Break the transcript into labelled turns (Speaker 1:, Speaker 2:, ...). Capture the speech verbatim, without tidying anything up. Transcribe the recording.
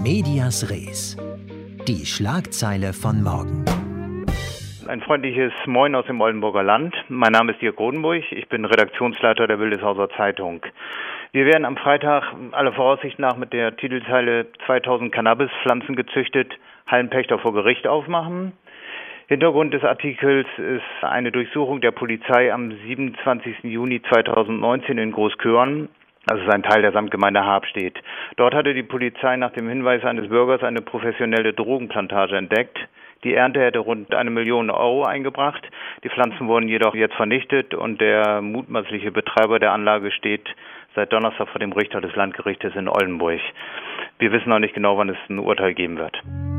Speaker 1: Medias Res. Die Schlagzeile von morgen.
Speaker 2: Ein freundliches Moin aus dem Oldenburger Land. Mein Name ist Dirk Rodenburg. Ich bin Redaktionsleiter der Wildeshauser Zeitung. Wir werden am Freitag aller Voraussicht nach mit der Titelzeile zweitausend Cannabispflanzen gezüchtet, Hallenpächter vor Gericht aufmachen. Hintergrund des Artikels ist eine Durchsuchung der Polizei am siebenundzwanzigsten Juni zweitausendneunzehn in Großköhren. Das ist ein Teil der Samtgemeinde Habstedt. Dort hatte die Polizei nach dem Hinweis eines Bürgers eine professionelle Drogenplantage entdeckt. Die Ernte hätte rund eine Million Euro eingebracht. Die Pflanzen wurden jedoch jetzt vernichtet und der mutmaßliche Betreiber der Anlage steht seit Donnerstag vor dem Richter des Landgerichtes in Oldenburg. Wir wissen noch nicht genau, wann es ein Urteil geben wird.